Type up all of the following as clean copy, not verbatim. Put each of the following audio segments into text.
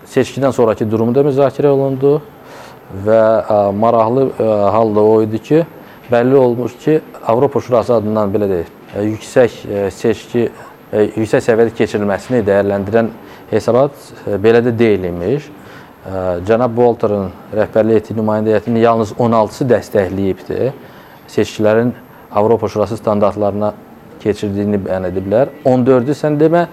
seçkidən sonraki durumu da müzakirə olundu və maraqlı hal da o idi ki, bəlli olmuş ki, Avropa Şurası adından belə deyək, yüksək səviyyədə keçirilməsini dəyərləndirən hesabat belə də deyilmiş. Cənab Bolter'ın rəhbərlik etdiyi nümayəndə heyətinin yalnız 16-sı dəstəkləyibdir. Seçkilərin Avropa Şurası standartlarına keçirdiyini bəyan ediblər. 14-ü sən demə,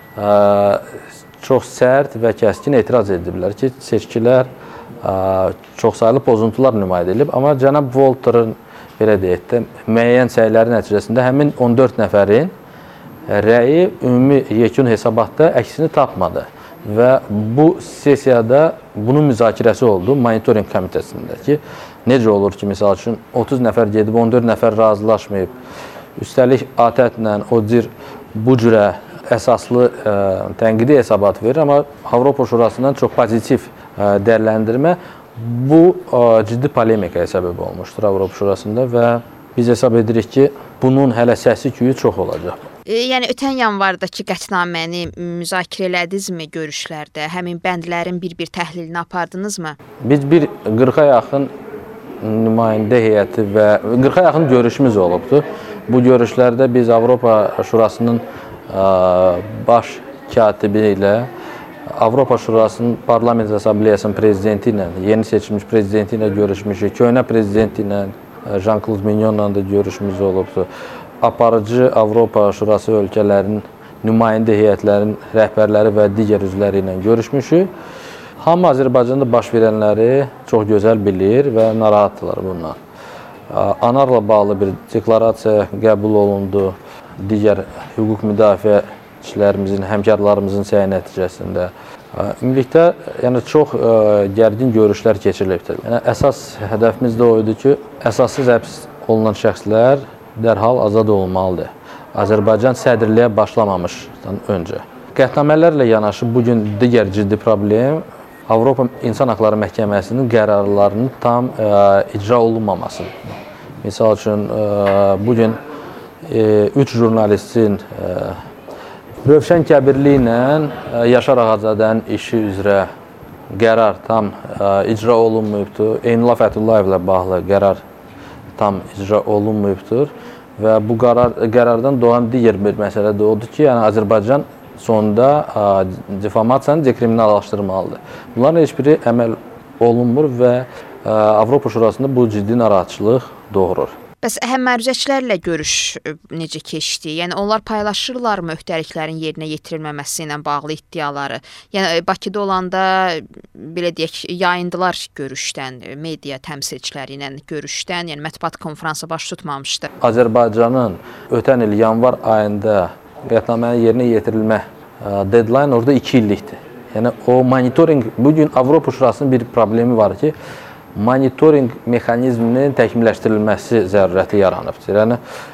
çox sərt və kəskin etiraz ediblər ki, seçkilər çoxsaylı pozuntular nümayiş edilib. Amma cənab Bolter'ın belə deyək də, müəyyən səyləri nəticəsində həmin 14 nəfərin rəyi ümumi yekun hesabatda əksini tapmadı. Və bu sessiyada bunun müzakirəsi oldu monitoring komitəsində ki, necə olur ki, misal üçün 30 nəfər gedib, 14 nəfər razılaşmayıb, üstəlik ATƏT-lə o cür bu cürə əsaslı tənqidi hesabat verir, amma Avropa Şurasından çox pozitiv dəyərləndirmə bu ciddi polemikaya səbəb olmuşdur Avropa Şurasında və biz hesab edirik ki, bunun hələ səsi küyü çox olacaq. Yəni, ötən yanvardakı qətnaməni müzakirə elədinizmi görüşlərdə? Həmin bəndlərin bir-bir təhlilini apardınızmı? Biz 40-a yaxın nümayəndə heyəti və 40-a yaxın görüşümüz olubdur. Bu görüşlərdə biz Avropa Şurasının baş katibi ilə, Avropa Şurasının Parlament Assambleyasının prezidenti ilə, yeni seçilmiş prezidenti ilə görüşmüşük, köhnə prezidenti ilə, Jean-Claude Mignon'la da görüşümüz olubdur. Aparıcı Avropa Şurası ölkələrinin nümayəndə heyətlərinin rəhbərləri və digər üzvləri ilə görüşmüşük. Hamı Azərbaycanda baş verənləri çox gözəl bilir və narahatdırlar bundan. ANAR-la bağlı bir deklarasiya qəbul olundu. Digər hüquq müdafiəçilərimizin, həmkarlarımızın səy nəticəsində. Ümumilikdə yəni, çox gərgin görüşlər keçirilibdir. Yəni, əsas hədəfimiz də o idi ki, əsassız həbs olunan şəxslər dərhal azad olunmalıdır. Azərbaycan sədrliyə başlamamışdan öncə. Qətnamələrlə yanaşı bugün digər ciddi problem Avropa İnsan Haqları Məhkəməsinin qərarlarının tam icra olunmamasıdır. Misal üçün, bugün 3 jurnalistin Rövşən Kəbirli ilə Yaşar Ağazadənin işi üzrə qərar tam icra olunmayıbdır. Eynullah Fətullayevlə bağlı qərar tam icra olunmayıbdır. Və bu qərardan doğan digər bir məsələ də odur ki, yəni Azərbaycan sonunda difamasiyanı dekriminallaşdırmalıdır. Bunların heç biri əməl olunmur və Avropa Şurasında bu ciddi narahatçılıq doğurur. Bəs həmməruzəçilərlə görüş necə keçdi? Yəni, onlar paylaşırlarmı öhdəliklərin yerinə yetirilməməsi ilə bağlı iddiaları? Yəni, Bakıda olanda, belə deyək, yayındılar görüşdən, media təmsilçiləri ilə görüşdən, yəni mətbuat konfransı baş tutmamışdı. Azərbaycanın ötən il yanvar ayında qətnamənin yerinə yetirilmə deadline orada 2 illikdir. Yəni, o monitoring, bugün Avropa Şurasının bir problemi var ki, monitoring mexanizminin təkmilləşdirilməsi zərurəti yaranıbdır. Yəni,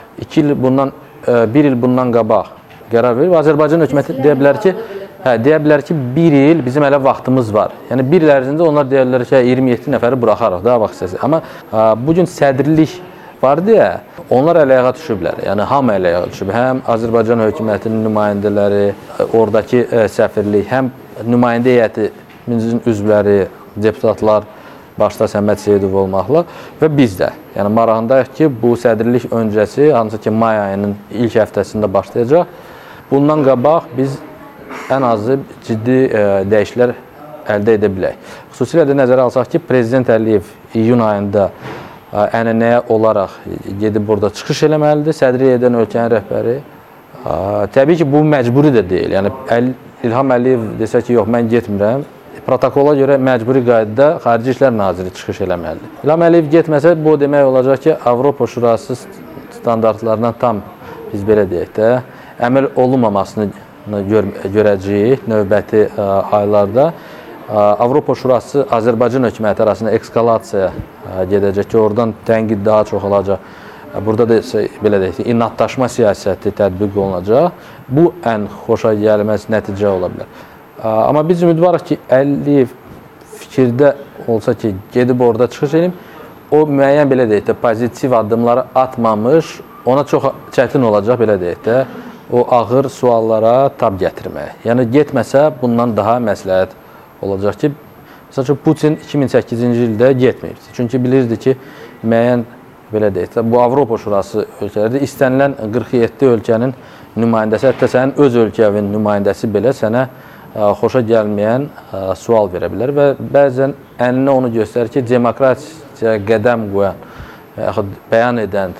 1 il bundan qabaq qərar verir və Azərbaycan hökuməti deyə bilər ki, 1 il bizim hələ vaxtımız var. Yəni, 1 il ərzində onlar deyirlər ki, 27 nəfəri buraxarıq da vaxt səsi. Amma bugün sədrlik var deyə, onlar əl-ayağa düşüblər. Yəni, hamı əl-ayağa düşüb. Həm Azərbaycan hökumətinin nümayəndələri, oradakı səfirlik, həm nümayəndə heyətimizin üzvləri, deputatlar, başda Səməd Seyidov olmaqla və biz də. Yəni, marağındayıq ki, bu sədrlik öncəsi, hansı ki, may ayının ilk həftəsində başlayacaq. Bundan qabaq biz ən azı ciddi dəyişikliklər əldə edə bilək. Xüsusilə də nəzərə alsaq ki, Prezident Əliyev iyun ayında ənənəyə olaraq gedib burada çıxış eləməlidir, sədrlik edən ölkənin rəhbəri. Təbii ki, bu məcburi də deyil. Yəni, İlham Əliyev desə ki, yox, mən getmirəm, protokola görə məcburi qaydada Xarici İşlər Naziri çıxış eləməlidir. İlham Əliyev getməsə, bu demək olacaq ki, Avropa Şurası standartlarından tam, biz belə deyək də, əməl olunmamasını görəcəyik növbəti aylarda. Avropa Şurası Azərbaycan hökuməti arasında eskalasiya gedəcək ki, oradan tənqid daha çox olacaq. Burada da belə deyək ki, inadlaşma siyasəti tətbiq olunacaq. Bu ən xoşa gəlməz nəticə ola bilər. Amma biz ümidvarıq ki, Əliyev fikirdə olsa ki, gedib orada çıxış edib, o müəyyən belə deyək də, pozitiv addımları atmamış, ona çox çətin olacaq belə deyək də, o ağır suallara tab gətirmək. Yəni, getməsə bundan daha məsləhət olacaq ki, məsəl üçün Putin 2008-ci ildə getməyibdir. Çünki bilirdi ki, müəyyən belə deyək, bu Avropa Şurası ölkələrdə istənilən 47 ölkənin nümayəndəsi, hətta sənin öz ölkəvin nümayəndəsi belə sənə xoşa gəlməyən sual verə bilər və bəzən əlinə onu göstərir ki, demokratiya qədəm qoyan, yaxud bəyan edən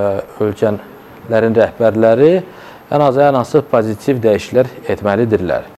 ölkələrin rəhbərləri ən azı pozitiv dəyişikliklər etməlidirlər.